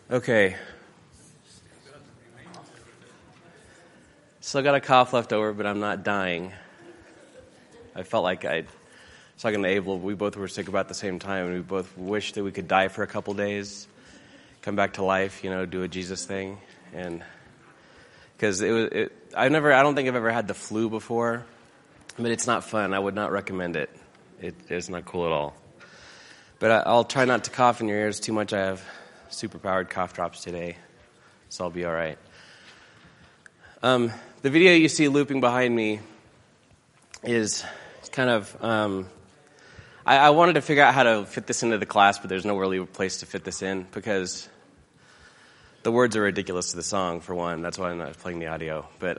Okay. Still got a cough left over, but I'm not dying. I felt like I was talking to Abel. We both were sick about the same time, and we both wished that we could die for a couple days, come back to life, do a Jesus thing, and because I don't think I've ever had the flu before, but it's not fun. I would not recommend it. It's not cool at all. But I'll try not to cough in your ears too much. I have super-powered cough drops today, so I'll be all right. The video you see looping behind me is kind of... I wanted to figure out how to fit this into the class, but there's no really place to fit this in because the words are ridiculous to the song, for one. That's why I'm not playing the audio. But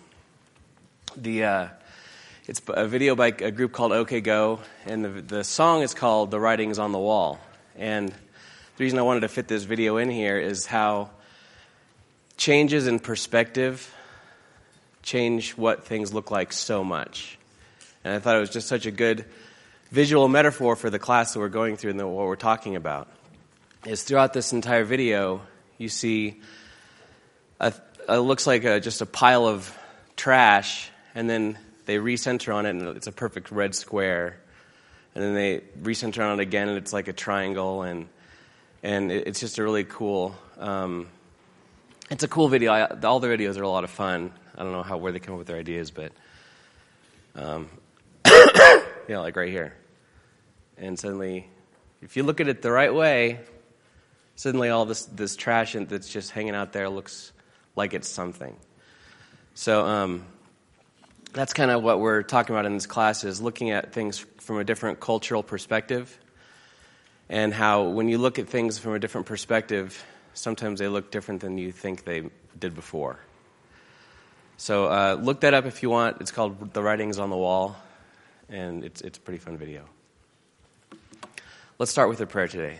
it's a video by a group called OK Go, and the song is called The Writings on the Wall. And the reason I wanted to fit this video in here is how changes in perspective change what things look like so much. And I thought it was just such a good visual metaphor for the class that we're going through and what we're talking about. Is throughout this entire video, you see it looks like just a pile of trash, and then they recenter on it, and it's a perfect red square. And then they recenter on it again, and it's like a triangle, and it's just a really cool... it's a cool video. All the videos are a lot of fun. I don't know where they come up with their ideas, but... like right here. And suddenly, if you look at it the right way, suddenly all this trash that's just hanging out there looks like it's something. So that's kind of what we're talking about in this class, is looking at things from a different cultural perspective, and how when you look at things from a different perspective, sometimes they look different than you think they did before. So look that up if you want. It's called The Writings on the Wall, and it's a pretty fun video. Let's start with a prayer today.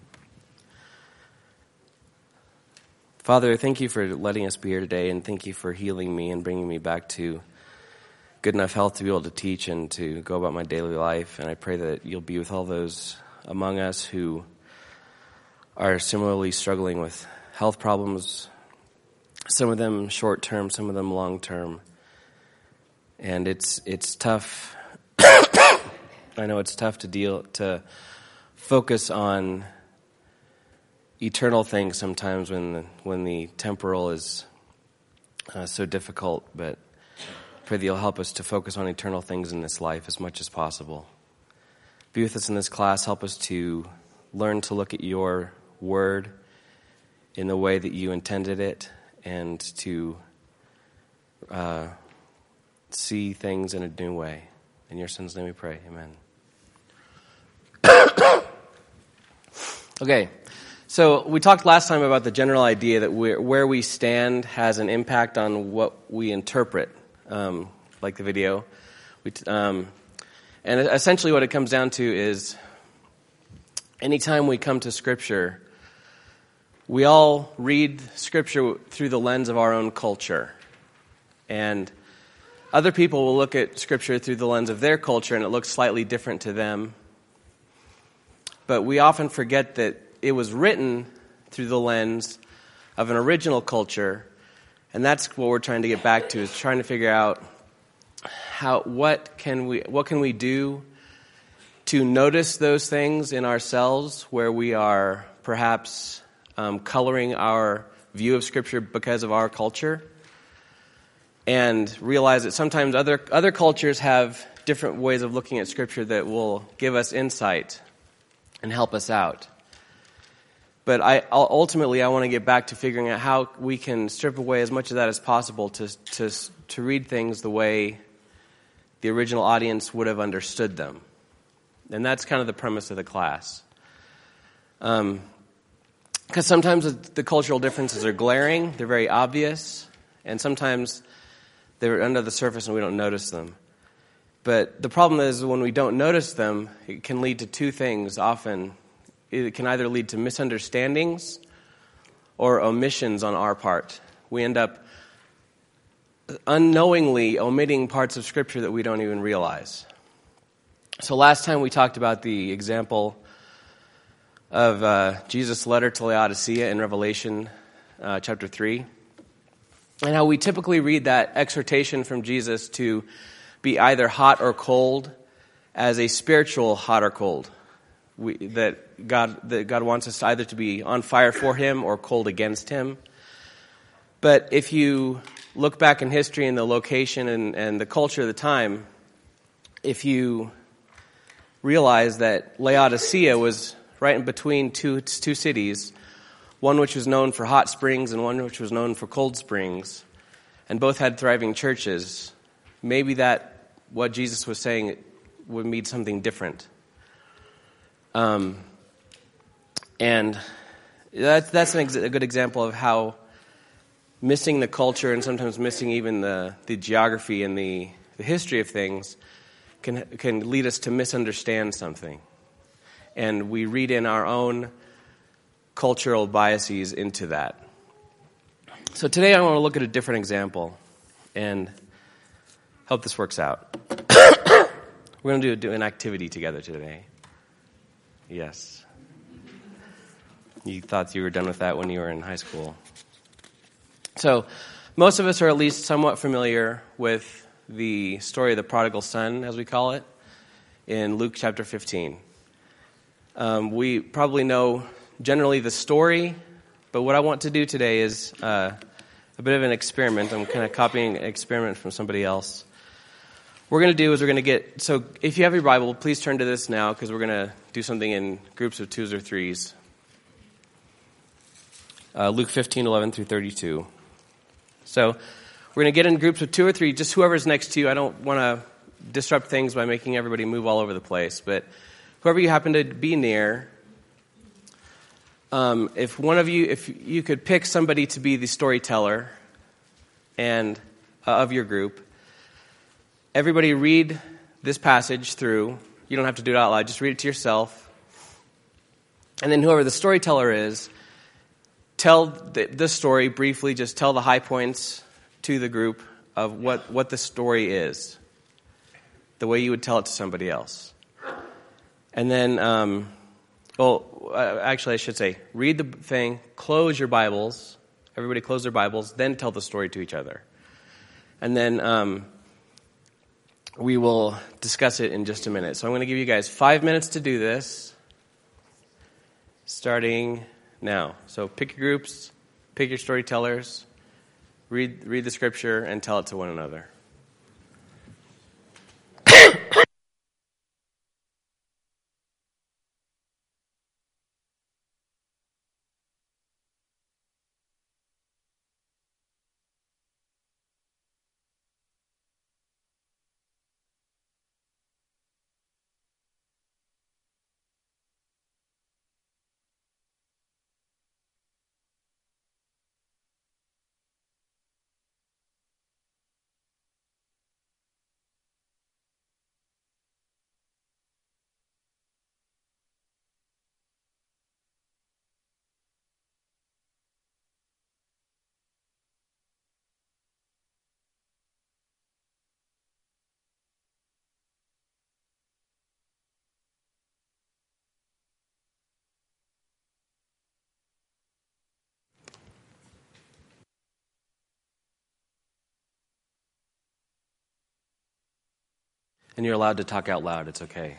Father, thank you for letting us be here today, and thank you for healing me and bringing me back to good enough health to be able to teach and to go about my daily life. And I pray that you'll be with all those among us who are similarly struggling with health problems, some of them short-term, some of them long-term. And it's tough. I know it's tough to focus on eternal things sometimes when the temporal is so difficult, but pray that you'll help us to focus on eternal things in this life as much as possible. Be with us in this class. Help us to learn to look at your word in the way that you intended it, and to see things in a new way. In your son's name we pray. Amen. Okay, so we talked last time about the general idea that where we stand has an impact on what we interpret, like the video. And essentially what it comes down to is anytime we come to Scripture, we all read Scripture through the lens of our own culture. And other people will look at Scripture through the lens of their culture, and it looks slightly different to them. But we often forget that it was written through the lens of an original culture, and that's what we're trying to get back to, is trying to figure out what can we do to notice those things in ourselves where we are perhaps coloring our view of Scripture because of our culture, and realize that sometimes other cultures have different ways of looking at Scripture that will give us insight and help us out. But ultimately I want to get back to figuring out how we can strip away as much of that as possible to read things the way the original audience would have understood them. And that's kind of the premise of the class. Because sometimes the cultural differences are glaring, they're very obvious, and sometimes they're under the surface and we don't notice them. But the problem is when we don't notice them, it can lead to two things often. It can either lead to misunderstandings or omissions on our part. We end up unknowingly omitting parts of Scripture that we don't even realize. So last time we talked about the example of Jesus' letter to Laodicea in Revelation chapter 3, and how we typically read that exhortation from Jesus to be either hot or cold as a spiritual hot or cold. That God wants us either to be on fire for Him or cold against Him. But if you look back in history and the location and the culture of the time, if you realize that Laodicea was right in between two cities, one which was known for hot springs and one which was known for cold springs, and both had thriving churches, maybe that what Jesus was saying would mean something different. And that's a good example of how missing the culture and sometimes missing even the geography and the history of things can lead us to misunderstand something. And we read in our own cultural biases into that. So today I want to look at a different example and hope this works out. We're going to do an activity together today. Yes. You thought you were done with that when you were in high school. So, most of us are at least somewhat familiar with the story of the prodigal son, as we call it, in Luke chapter 15. We probably know generally the story, but what I want to do today is a bit of an experiment. I'm kind of copying an experiment from somebody else. What we're going to do is so if you have your Bible, please turn to this now, because we're going to do something in groups of twos or threes. Luke 15:11 through 32. So we're going to get in groups of two or three, just whoever's next to you. I don't want to disrupt things by making everybody move all over the place, but whoever you happen to be near, if you could pick somebody to be the storyteller and of your group, everybody read this passage through. You don't have to do it out loud. Just read it to yourself. And then whoever the storyteller is, tell the story briefly. Just tell the high points to the group of what the story is, the way you would tell it to somebody else. And then, actually I should say, read the thing, close your Bibles. Everybody close their Bibles, then tell the story to each other. And then we will discuss it in just a minute. So I'm going to give you guys 5 minutes to do this, starting now. So pick your groups, pick your storytellers, read the scripture, and tell it to one another. And you're allowed to talk out loud. It's okay.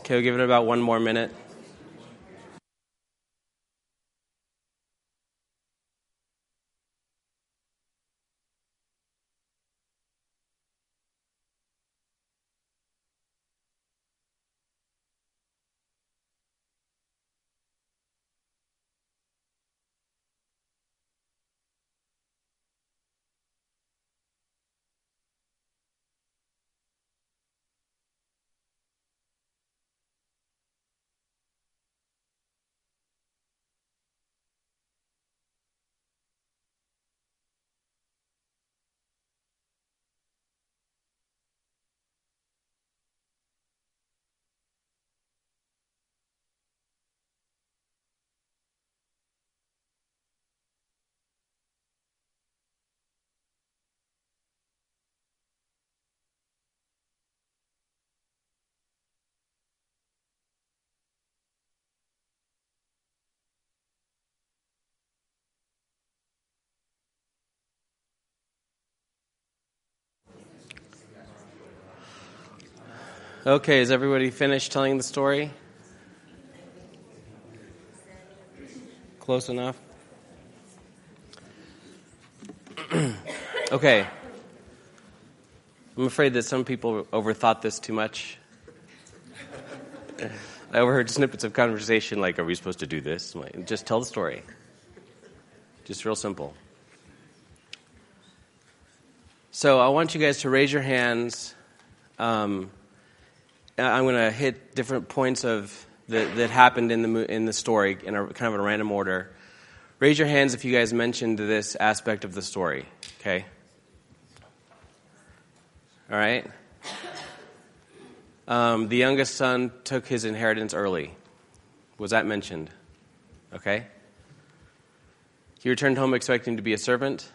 Okay, we'll give it about one more minute. Okay, is everybody finished telling the story? Close enough? Okay. I'm afraid that some people overthought this too much. I overheard snippets of conversation like, are we supposed to do this? Just tell the story. Just real simple. So I want you guys to raise your hands. I'm going to hit different points of that happened in the story in a kind of a random order. Raise your hands if you guys mentioned this aspect of the story. Okay. All right. The youngest son took his inheritance early. Was that mentioned? Okay. He returned home expecting to be a servant.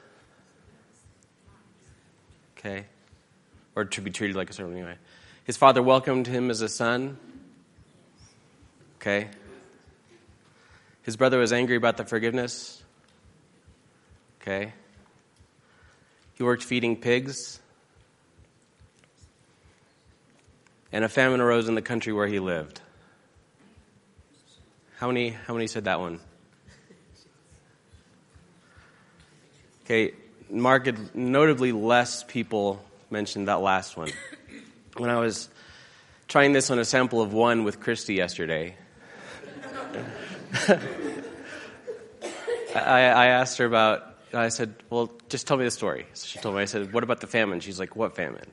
Okay. Or to be treated like a servant anyway. His father welcomed him as a son. Okay. His brother was angry about the forgiveness. Okay. He worked feeding pigs. And a famine arose in the country where he lived. How many said that one? Okay, notably less people mentioned that last one. When I was trying this on a sample of one with Christy yesterday, I asked her I said, well, just tell me the story. So she told me, I said, what about the famine? She's like, what famine?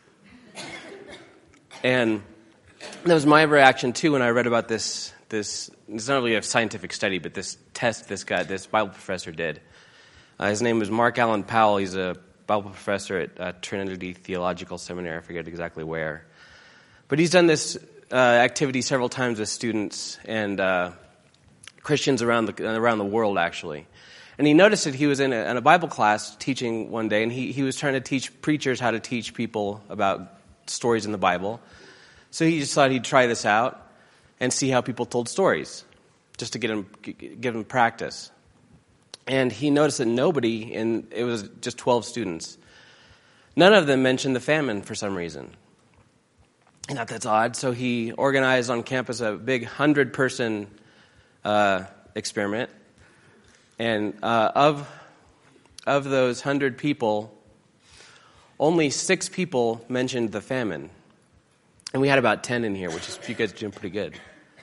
And that was my reaction, too, when I read about this. It's not really a scientific study, but this test this Bible professor did. His name was Mark Allen Powell. He's a Bible professor at Trinity Theological Seminary. I forget exactly where. But he's done this activity several times with students and Christians around the world, actually. And he noticed that he was in a Bible class teaching one day, and he was trying to teach preachers how to teach people about stories in the Bible. So he just thought he'd try this out and see how people told stories, just to give them practice. And he noticed that it was just 12 students, none of them mentioned the famine for some reason. And that's odd. So he organized on campus a big 100-person experiment. And of those 100 people, only 6 people mentioned the famine. And we had about 10 in here, which is, you guys are doing pretty good.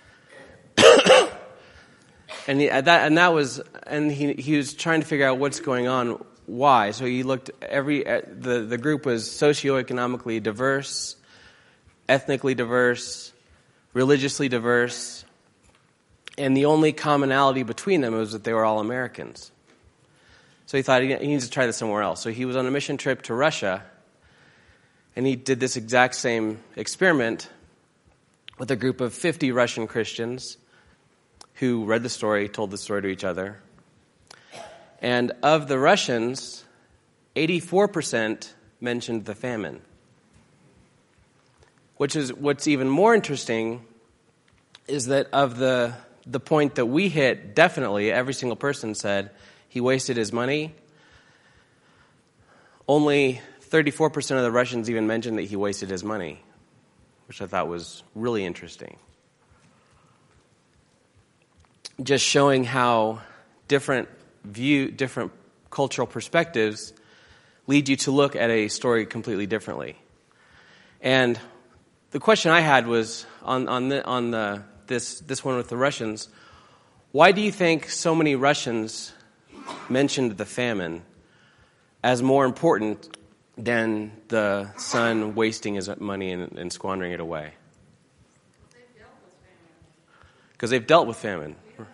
And he was trying to figure out what's going on, why. So he looked the group was socioeconomically diverse, ethnically diverse, religiously diverse, and the only commonality between them was that they were all Americans. So he thought he needs to try this somewhere else. So he was on a mission trip to Russia, and he did this exact same experiment with a group of 50 Russian Christians who read the story, told the story to each other. And of the Russians, 84% mentioned the famine. What's even more interesting is that of the point that we hit, definitely every single person said he wasted his money. Only 34% of the Russians even mentioned that he wasted his money, which I thought was really interesting. just showing how different cultural perspectives lead you to look at a story completely differently. And the question I had was on this one with the Russians. Why do you think so many Russians mentioned the famine as more important than the son wasting his money and squandering it away? Because they've dealt with famine.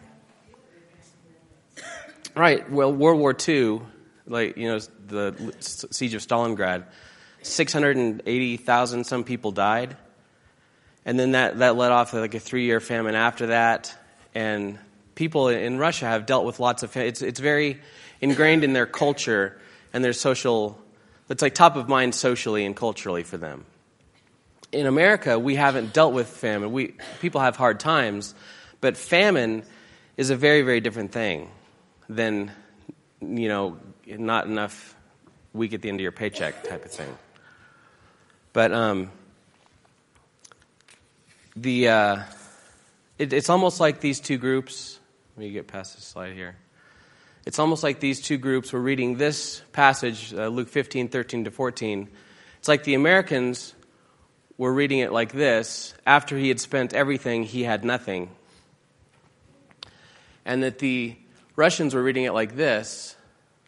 Right. Well, World War II, the siege of Stalingrad, 680,000 some people died. And then that led off like a 3-year famine after that. And people in Russia have dealt with lots of famine. It's very ingrained in their culture and their social. It's like top of mind socially and culturally for them. In America, we haven't dealt with famine. People have hard times, but famine is a very, very different thing than, not enough week at the end of your paycheck type of thing. But it's almost like these two groups. Let me get past this slide here. It's almost like these two groups were reading this passage, Luke 15:13-14. It's like the Americans were reading it like this. After he had spent everything, he had nothing. And that the Russians were reading it like this,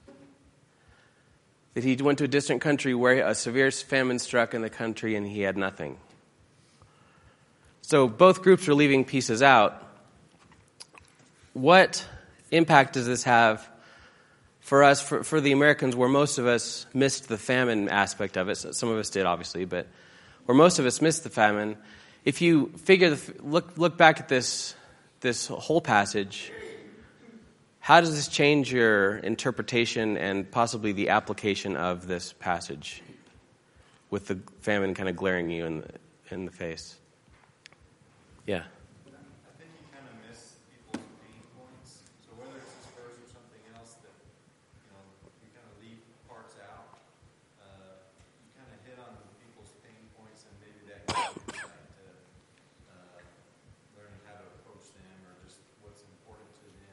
that he went to a distant country where a severe famine struck in the country and he had nothing. So both groups are leaving pieces out. What impact does this have for us, for the Americans, where most of us missed the famine aspect of it? Some of us did, obviously, but where most of us missed the famine. If you look back at this whole passage, how does this change your interpretation and possibly the application of this passage with the famine kind of glaring you in the face? Yeah. I think you kind of miss people's pain points. So whether it's this verse or something else that, you kind of leave parts out, you kind of hit on people's pain points, and maybe that gives you insight to learning how to approach them or just what's important to them.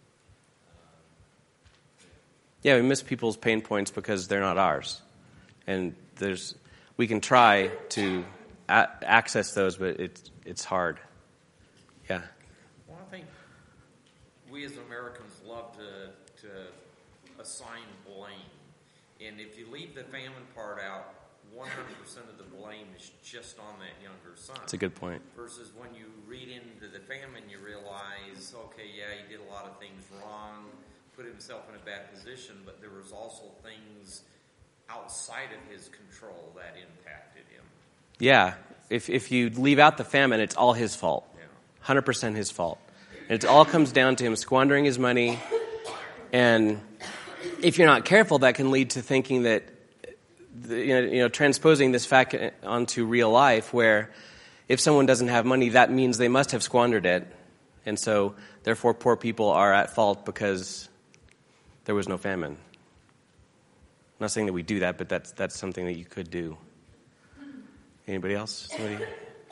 Yeah, we miss people's pain points because they're not ours. And we can try to access those, but it's hard. Yeah. Well, I think we as Americans love to assign blame. And if you leave the famine part out, 100% of the blame is just on that younger son. That's a good point. Versus when you read into the famine, you realize, okay, yeah, he did a lot of things wrong, put himself in a bad position, but there was also things outside of his control that impacted him. Yeah. If you leave out the famine, it's all his fault. 100% his fault. And it all comes down to him squandering his money. And if you're not careful, that can lead to thinking that, transposing this fact onto real life, where if someone doesn't have money, that means they must have squandered it. And so, therefore, poor people are at fault because there was no famine. I'm not saying that we do that, but that's something that you could do. Anybody else? Somebody?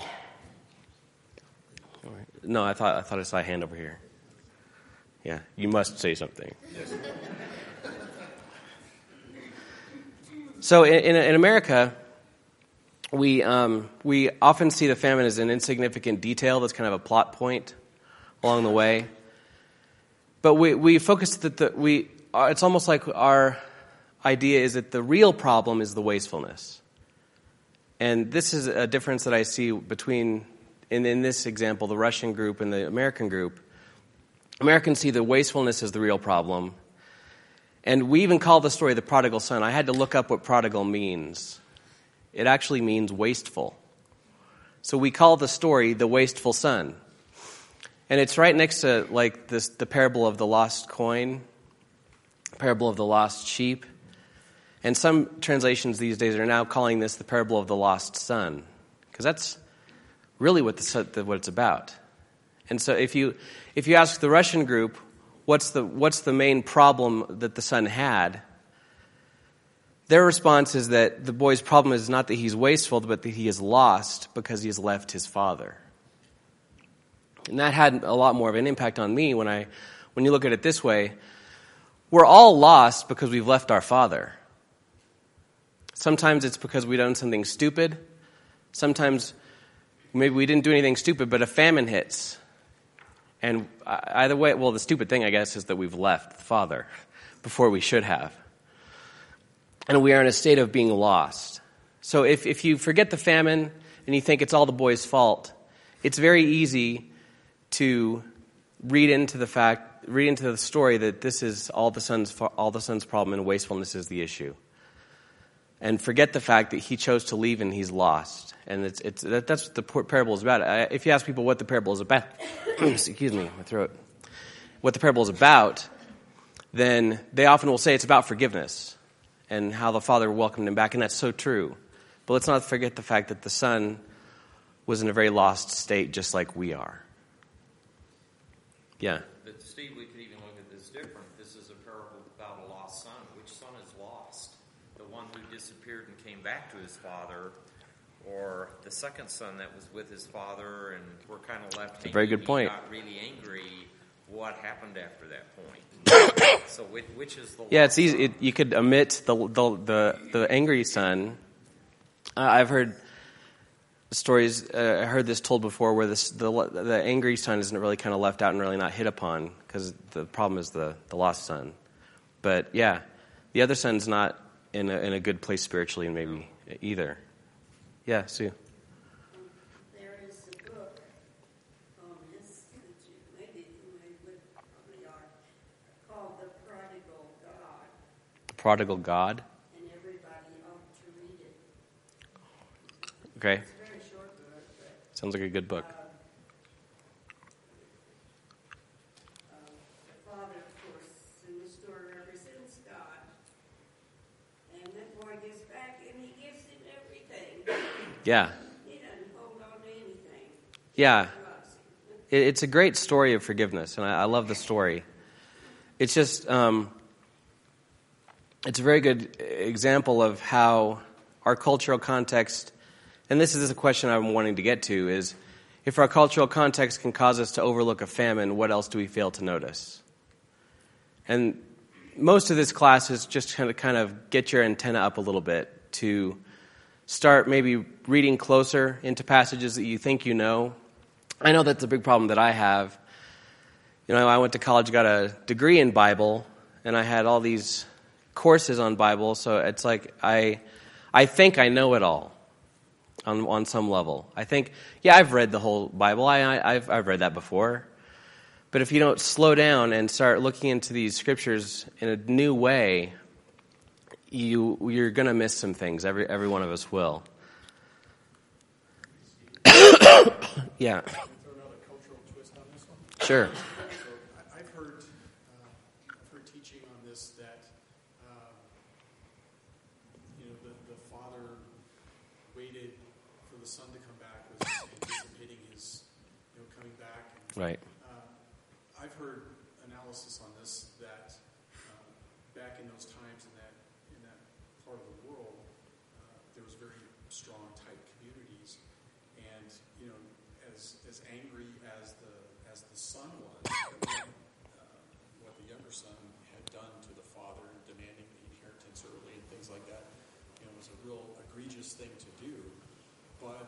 All right. No, I thought I saw a hand over here. Yeah, you must say something. Yes. So in America, we often see the famine as an insignificant detail that's kind of a plot point along the way. But we focus that it's almost like our idea is that the real problem is the wastefulness. And this is a difference that I see between, in this example, the Russian group and the American group. Americans see the wastefulness as the real problem. And we even call the story the prodigal son. I had to look up what prodigal means. It actually means wasteful. So we call the story the wasteful son. And it's right next to the parable of the lost coin, parable of the lost sheep. And some translations these days are now calling this the parable of the lost son, because that's really what it's about. And so if you ask the Russian group, what's the main problem that the son had, their response is that the boy's problem is not that he's wasteful, but that he is lost because he has left his father. And that had a lot more of an impact on me when you look at it this way. We're all lost because we've left our Father. Sometimes it's because we've done something stupid. Sometimes maybe we didn't do anything stupid, but a famine hits. And either way, well, the stupid thing, I guess, is that we've left the Father before we should have. And we are in a state of being lost. So if you forget the famine and you think it's all the boy's fault, it's very easy to read into the story that this is all the son's problem and wastefulness is the issue. And forget the fact that he chose to leave and he's lost. And that's what the parable is about. If you ask people what the parable is about, excuse me, my throat, what the parable is about, then they often will say it's about forgiveness and how the Father welcomed him back, and that's so true. But let's not forget the fact that the son was in a very lost state just like we are. Yeah. But Steve, we could even look at this different. This is a parable about a lost son. Which son is lost? The one who disappeared and came back to his father, or the second son that was with his father and we're kind of left hanging. A very good point. He got really angry. What happened after that point? So which is the Yeah, it's easy. You could omit the angry son. I've heard stories. I heard this told before where the angry son isn't really kind of left out and really not hit upon because the problem is the lost son. But yeah, the other son's not in a good place spiritually and maybe either. Yeah, Sue. There is a book on this that you maybe would probably are called The Prodigal God. The Prodigal God. And everybody ought to read it. Okay. It's a very short book, but Sounds like a good book. the father, of course, in the story represents God. And that boy gets back and he gives him everything. Yeah. He doesn't hold on to anything. Yeah. He loves him. It's a great story of forgiveness, and I love the story. It's just, it's a very good example of how our cultural context, and this is a question I'm wanting to get to, is if our cultural context can cause us to overlook a famine, what else do we fail to notice? And most of this class is just kind of get your antenna up a little bit to start maybe reading closer into passages that you think you know. I know that's a big problem that I have. You know, I went to college, got a degree in Bible, and I had all these courses on Bible, so it's like I think I know it all on some level. I think, yeah, I've read the whole Bible. I've read that before. But if you don't slow down and start looking into these scriptures in a new way, you're going to miss some things. Every one of us will. Yeah. Throw another cultural twist on this one. Sure. So I've heard teaching on this that the father waited for the son to come back, was anticipating his coming back. And, Right. I've heard analysis on this that back in those times in that part of the world, there was very strong, tight communities, and as angry as the son was, what the younger son had done to the father, demanding the inheritance early and things like that, was a real egregious thing to do. But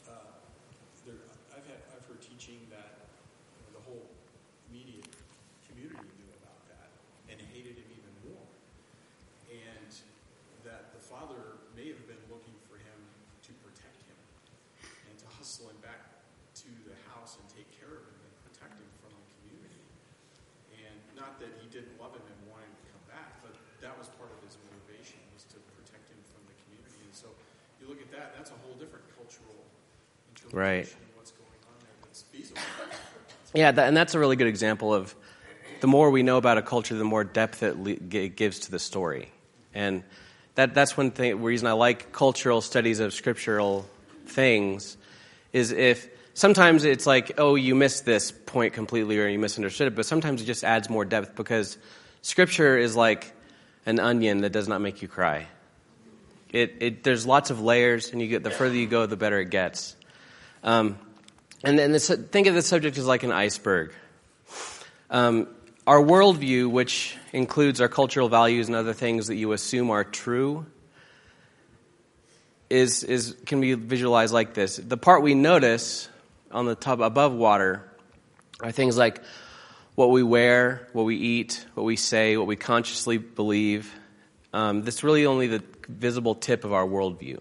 I've heard teaching that the whole immediate community knew about that and hated him even more, and that the father may have been looking for him to protect him and to hustle him back to the house and take care of him and protect him from the community. And not that he didn't love him and wanted him to come back, but that was part of his motivation, was to protect him from the community. And so you look at that, that's a whole different cultural interpretation Right. of what's going on there that's feasible. Yeah, and that's a really good example of the more we know about a culture, the more depth it gives to the story. And that's one reason I like cultural studies of scriptural things, is if sometimes it's like, oh, you missed this point completely or you misunderstood it, but sometimes it just adds more depth because Scripture is like an onion that does not make you cry. There's lots of layers, and the further you go, the better it gets. And then think of the subject as like an iceberg. Our worldview, which includes our cultural values and other things that you assume are true, can be visualized like this. The part we notice on the top above water are things like what we wear, what we eat, what we say, what we consciously believe. That's really only the visible tip of our worldview.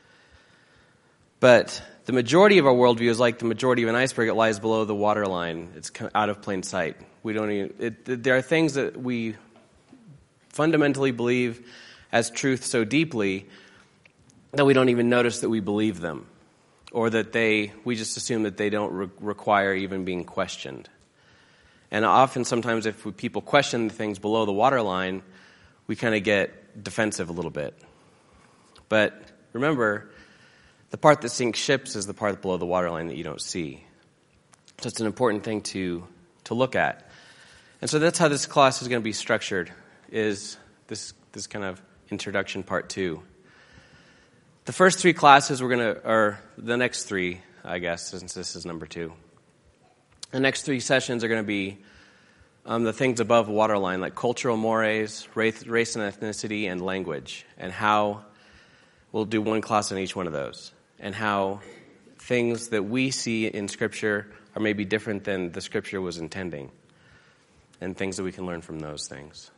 But the majority of our worldview is like the majority of an iceberg. It lies below the waterline. It's out of plain sight. There are things that we fundamentally believe as truth so deeply that we don't even notice that we believe them, or that we just assume that they don't require even being questioned. And often, sometimes, if people question the things below the waterline, we kind of get defensive a little bit. But remember, the part that sinks ships is the part below the waterline that you don't see. So it's an important thing to look at. And so that's how this class is going to be structured, is this kind of introduction part 2. The first 3 classes or the next 3, I guess, since this is number 2. The next 3 sessions are going to be the things above waterline, like cultural mores, race and ethnicity, and language, and how we'll do one class on each one of those, and how things that we see in Scripture are maybe different than the Scripture was intending, and things that we can learn from those things.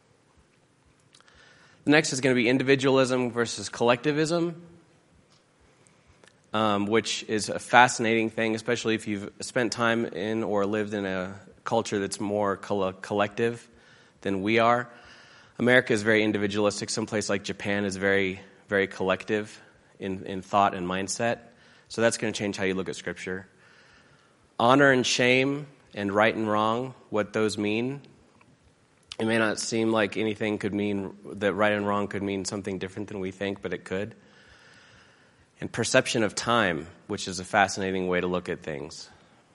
The next is going to be individualism versus collectivism, which is a fascinating thing, especially if you've spent time in or lived in a culture that's more collective than we are. America is very individualistic. Some place like Japan is very, very collective in thought and mindset. So that's going to change how you look at Scripture. Honor and shame and right and wrong, what those mean. It may not seem like anything could mean that right and wrong could mean something different than we think, but it could. And perception of time, which is a fascinating way to look at things.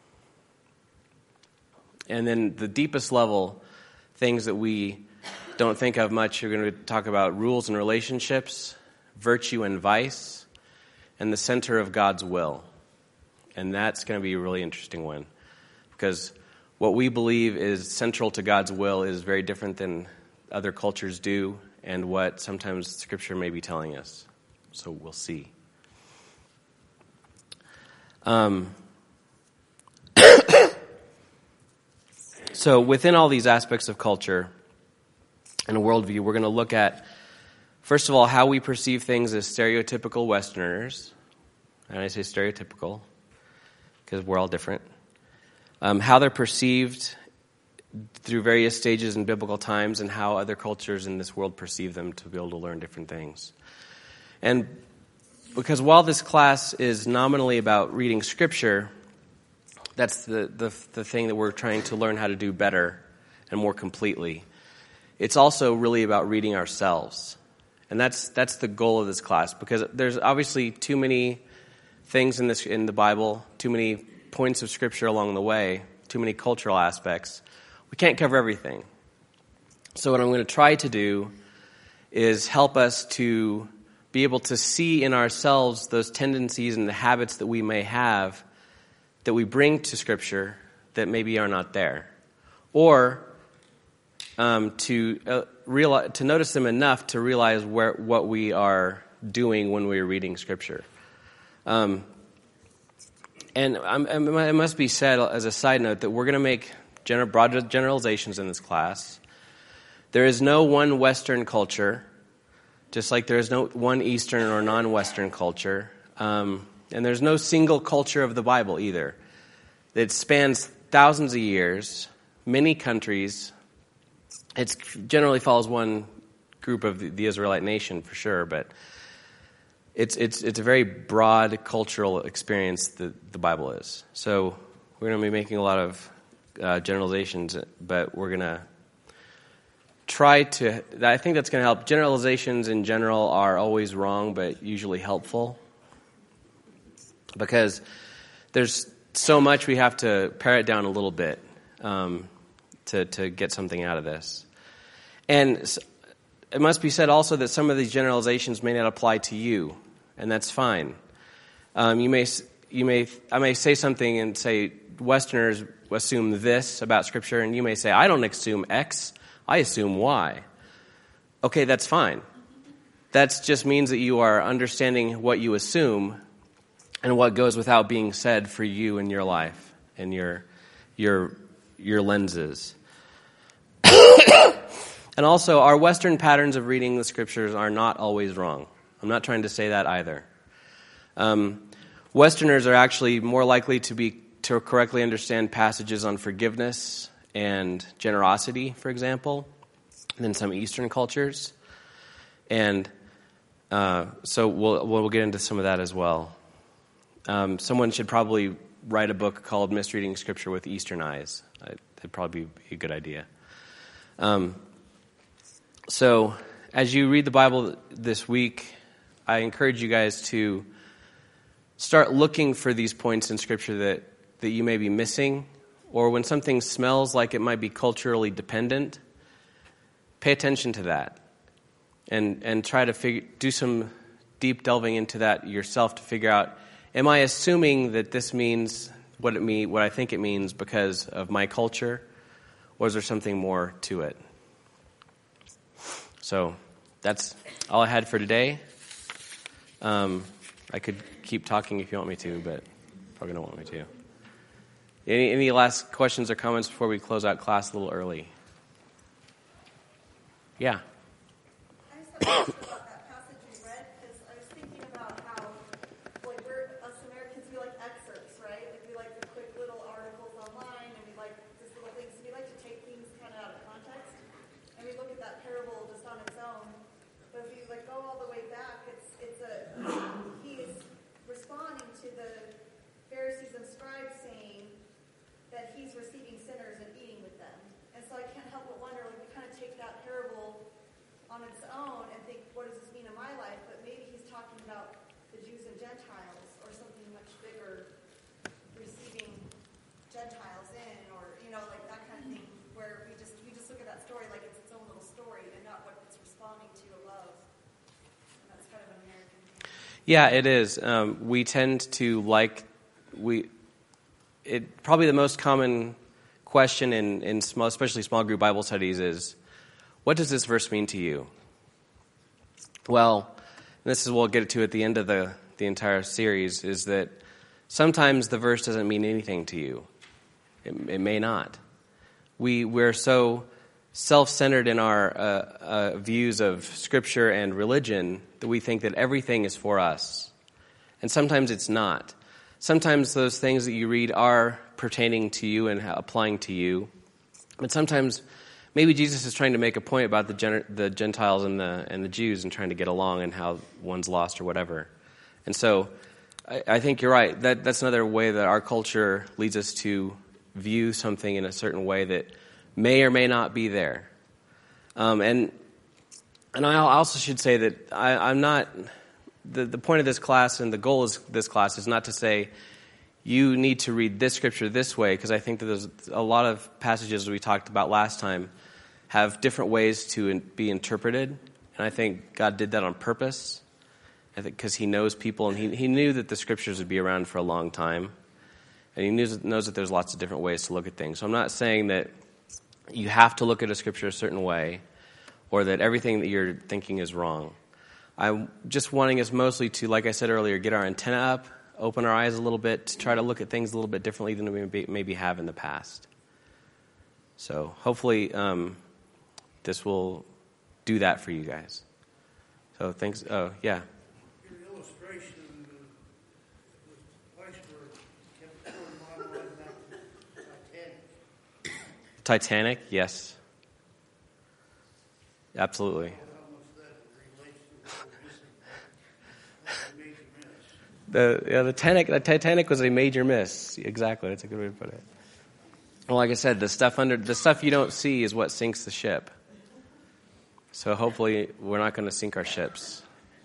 And then the deepest level, things that we don't think of much, you're going to talk about rules and relationships, virtue and vice, and the center of God's will. And that's going to be a really interesting one, because what we believe is central to God's will is very different than other cultures do, and what sometimes Scripture may be telling us. So we'll see. So within all these aspects of culture and worldview, we're going to look at, first of all, how we perceive things as stereotypical Westerners. And I say stereotypical because we're all different. How they're perceived through various stages in biblical times, and how other cultures in this world perceive them, to be able to learn different things. And because while this class is nominally about reading Scripture, that's the thing that we're trying to learn how to do better and more completely. It's also really about reading ourselves. And that's the goal of this class, because there's obviously too many things in the Bible, too many points of Scripture along the way, too many cultural aspects. We can't cover everything. So what I'm going to try to do is help us to be able to see in ourselves those tendencies and the habits that we may have that we bring to Scripture that maybe are not there. Or to notice them enough to realize what we are doing when we are reading Scripture. And it must be said as a side note that we're going to make broad generalizations in this class. There is no one Western culture, just like there is no one Eastern or non-Western culture. And there's no single culture of the Bible either. It spans thousands of years, many countries. It generally follows one group of the Israelite nation for sure, but it's a very broad cultural experience that the Bible is. So we're going to be making a lot of generalizations, but we're going to try to, I think that's going to help. Generalizations in general are always wrong, but usually helpful, because there's so much we have to pare it down a little bit to get something out of this. And it must be said also that some of these generalizations may not apply to you, and that's fine. You may I may say something and say Westerners assume this about Scripture, and you may say, I don't assume X, I assume Y. Okay, that's fine. That just means that you are understanding what you assume and what goes without being said for you in your life and your lenses. And also, our Western patterns of reading the Scriptures are not always wrong. I'm not trying to say that either. Westerners are actually more likely to correctly understand passages on forgiveness and generosity, for example, than some Eastern cultures. And so we'll get into some of that as well. Someone should probably write a book called Misreading Scripture with Eastern Eyes. That'd probably be a good idea. So as you read the Bible this week, I encourage you guys to start looking for these points in Scripture that you may be missing, or when something smells like it might be culturally dependent, pay attention to that and try to do some deep delving into that yourself to figure out, am I assuming that this means what I think it means because of my culture, or is there something more to it? So that's all I had for today. I could keep talking if you want me to, but probably don't want me to. Any last questions or comments before we close out class a little early? Yeah. I just have a question about that passage you read, because I was thinking about how, like, we're, us Americans, we like excerpts, right? Like, we like the quick little articles online, and we like just little things. We like to take things kind of out of context, and we look at that parable just on its own. But if you, like, go all the way back, he is responding to the Pharisees and scribes saying that he's receiving sinners and eating with them. And so I can't help but wonder, like, we kind of take that parable on its own and think, what does this mean in my life? But maybe he's talking about the Jews and Gentiles, or something much bigger, receiving Gentiles in, or, like that kind of thing, where we just look at that story like it's its own little story and not what it's responding to above. And that's kind of an American thing. Yeah, it is. We tend to probably the most common question in small, especially small group Bible studies is, what does this verse mean to you? Well, this is what we'll get to at the end of the entire series, is that sometimes the verse doesn't mean anything to you. It may not. We're so self-centered in our views of Scripture and religion that we think that everything is for us. And sometimes it's not. Sometimes those things that you read are pertaining to you and applying to you. But sometimes maybe Jesus is trying to make a point about the Gentiles and the Jews and trying to get along and how one's lost or whatever. And so I think you're right. That's another way that our culture leads us to view something in a certain way that may or may not be there. And I also should say that I'm not... The point of this class and the goal of this class is not to say you need to read this scripture this way, because I think that there's a lot of passages we talked about last time have different ways to be interpreted, and I think God did that on purpose. I think because He knows people, and He knew that the scriptures would be around for a long time, and He knows that there's lots of different ways to look at things. So I'm not saying that you have to look at a scripture a certain way, or that everything that you're thinking is wrong. I'm just wanting us mostly to, like I said earlier, get our antenna up, open our eyes a little bit, to try to look at things a little bit differently than we maybe have in the past. So hopefully this will do that for you guys. So thanks. Oh, yeah. Your illustration was kept putting my mind back to Titanic. Titanic, yes. Absolutely. The Titanic was a major miss. Exactly, that's a good way to put it. Well, like I said, the stuff you don't see is what sinks the ship. So hopefully we're not going to sink our ships.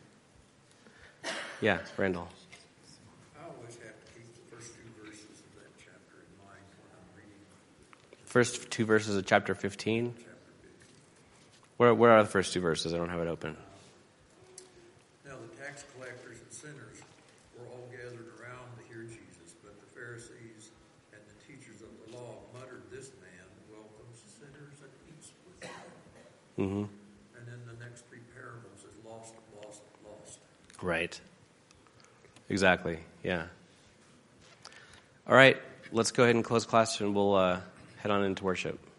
Yeah, Randall. I always have to keep the first two verses of that chapter in mind when I'm reading. First two verses of chapter 15? Chapter 15. Where are the first two verses? I don't have it open. Now the tax collectors and sinners were all gathered around to hear Jesus. Mm-hmm. And then the next three parables is lost, lost, lost. Right. Exactly. Yeah. All right. Let's go ahead and close class, and we'll head on into worship.